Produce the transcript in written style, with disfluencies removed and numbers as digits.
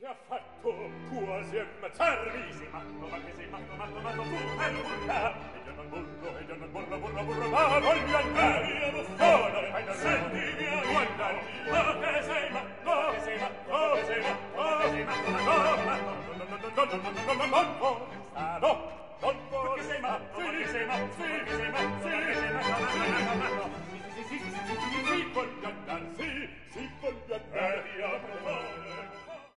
ti ha fatto quasi ammazzarmi? Sei matto, ma che sei matto, matto, matto, tu per burla! E io non burlo, e io non burlo, burlo, burlo, ma voglio andare via buffone! Hai da sentimi a guardare, ma che sei matto, che sei matto, che sei matto, che sei matto, matto, matto, matto, matto, matto, matto,